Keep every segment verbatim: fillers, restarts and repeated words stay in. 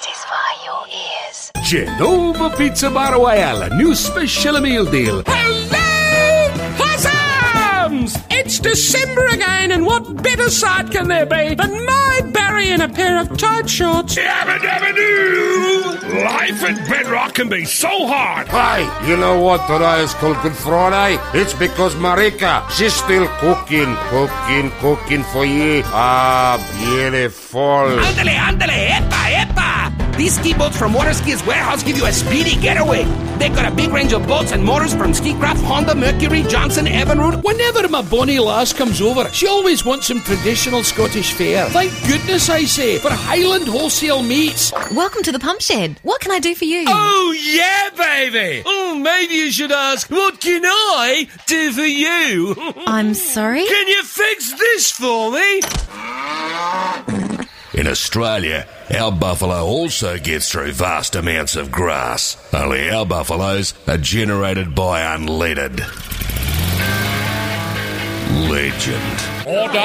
satisfy your ears. Genova Pizza Bar Royale, a new special meal deal. Hello, possums! It's December again, and what better sight can there be than my Barry in a pair of tight shorts? Yabba dabba doo! Life at Bedrock can be so hard. Hey, you know what today is called Good Friday? It's because Marika, she's still cooking, cooking, cooking for you. Ah, beautiful. Andale, andale, epa, epa! These ski boats from Waterski's Warehouse give you a speedy getaway. They've got a big range of boats and motors from Skicraft, Honda, Mercury, Johnson, Evinrude. Whenever my bonny lass comes over, she always wants some traditional Scottish fare. Thank goodness, I say, for Highland wholesale meats. Welcome to the Pump Shed. What can I do for you? Oh, yeah, baby. Oh, maybe you should ask, what can I do for you? I'm sorry? Can you fix this for me? In Australia, our buffalo also gets through vast amounts of grass. Only our buffaloes are generated by unleaded. Legend.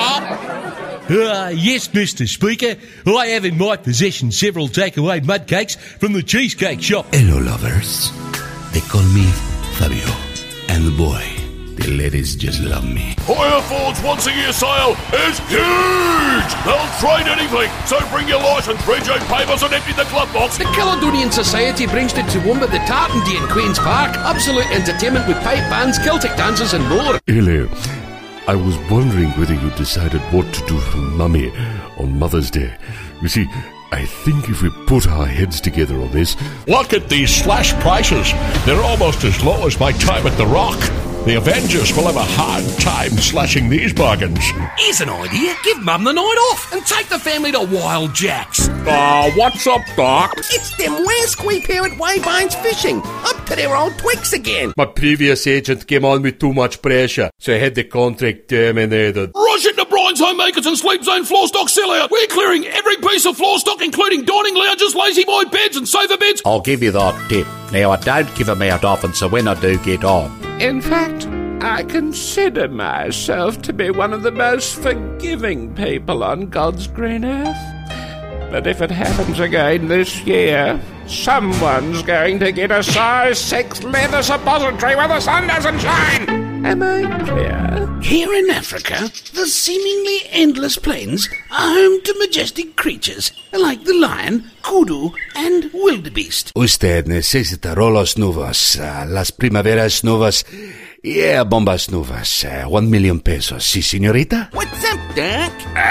Order! Uh, yes, Mister Speaker. I have in my possession several takeaway mud cakes from the Cheesecake Shop. Hello, lovers. They call me Fabio. And the boy, the ladies just love me. Hire Ford's once-a-year sale is huge! They'll trade anything, so bring your licence, three J papers and empty the glove box. The Caledonian Society brings to Toowoomba the Tartan Day in Queen's Park. Absolute entertainment with pipe bands, Celtic dances and more. Hello. I was wondering whether you decided what to do for Mummy on Mother's Day. You see, I think if we put our heads together on this... Look at these slash prices. They're almost as low as my time at The Rock. The Avengers will have a hard time slashing these bargains. Here's an idea. Give Mum the night off and take the family to Wild Jack's. Ah, uh, what's up, Doc? It's them Wasquey pair at Waybine's Fishing. Up to their old twigs again. My previous agent came on with too much pressure, so I had the contract terminated. Rush into Brian's Homemakers and Sleep Zone floor stock sellout. We're clearing every piece of floor stock, including dining lounges, lazy boy beds and sofa beds. I'll give you that tip. Now, I don't give them out often, so when I do get on... In fact, I consider myself to be one of the most forgiving people on God's green earth. But if it happens again this year, someone's going to get a size six leather suppository where the sun doesn't shine. Am I clear? Here in Africa, the seemingly endless plains are home to majestic creatures like the lion, kudu, and wildebeest. Usted necesita rolos novos, uh, las primaveras novas, yeah, bombas novas, uh, one million pesos, si, señorita? What's up, Doc?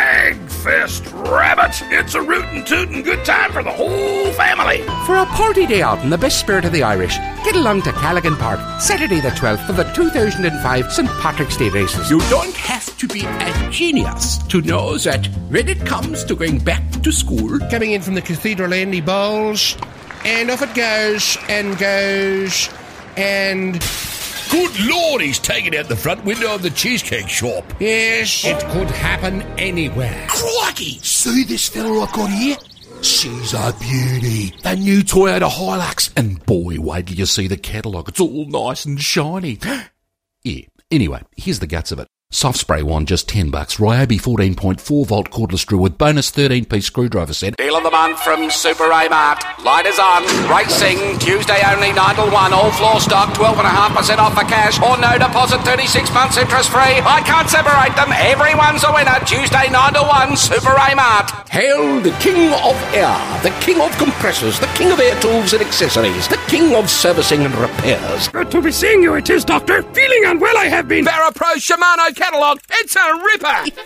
Eggfest Rabbit! It's a rootin' tootin' good time for the whole family. For a party day out in the best spirit of the Irish, get along to Callaghan Park, Saturday the twelfth for the two thousand five Saint Patrick's Day races. You don't have to be a genius to know that when it comes to going back to school, coming in from the Cathedral Andy Bowls, and off it goes, and goes, and... Good Lord, he's taken out the front window of the Cheesecake Shop. Yes, it could happen anywhere. Crikey! See this fella I've got here? She's a beauty. The new Toyota Hilux. And boy, wait till you see the catalogue. It's all nice and shiny. Yeah, anyway, here's the guts of it. Soft spray one, just ten bucks. Ryobi fourteen point four volt cordless drill with bonus thirteen piece screwdriver set. Deal of the month from Super A Mart. Light is on. Racing. Tuesday only nine till one. All floor stock. twelve point five percent off for cash. Or no deposit. thirty-six months interest free. I can't separate them. Everyone's a winner. Tuesday nine till one. Super A Mart. Hail the king of air. The king of compressors. The king of air tools and accessories. The king of servicing and repairs. Good to be seeing you, it is, Doctor. Feeling unwell I have been. Verapro Shimano catalogue. It's a ripper.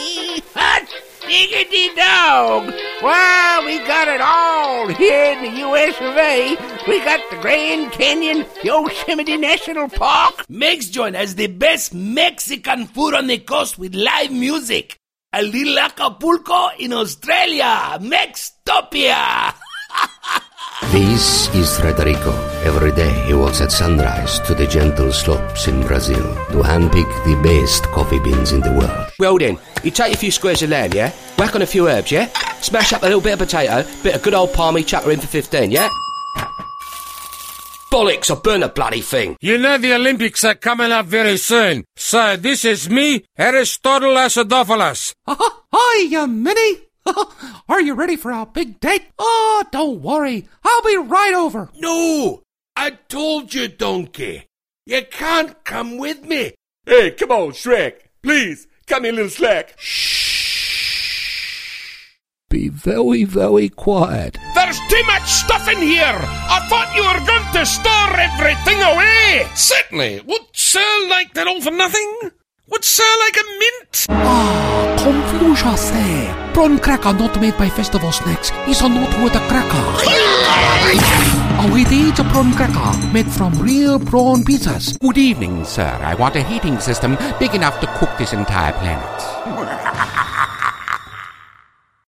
Hot diggity dog. Well, we got it all here in the U S of A. We got the Grand Canyon, Yosemite National Park. Mex Joint has the best Mexican food on the coast with live music. A little Acapulco in Australia. Mextopia. This is Frederico. Every day he walks at sunrise to the gentle slopes in Brazil to handpick the best coffee beans in the world. Well then, you take a few squares of land, yeah? Whack on a few herbs, yeah? Smash up a little bit of potato, bit of good old palmy, chuck her in for fifteen, yeah? Bollocks, I burn the bloody thing. You know the Olympics are coming up very soon. So this is me, Aristotle Acidophilus. Hi, you Minnie. Are you ready for our big date? Oh, don't worry. I'll be right over. No, I told you, donkey. You can't come with me. Hey, come on, Shrek. Please, come here, little slack. Be very, very quiet. There's too much stuff in here. I thought you were going to store everything away. Certainly. Would Sir like that all for nothing? Would Sir like a mint? Ah, confusion, sir. Prawn cracker not made by Festival Snacks is a not with a cracker. Oh, it is a prawn cracker made from real prawn pizzas. Good evening, sir. I want a heating system big enough to cook this entire planet.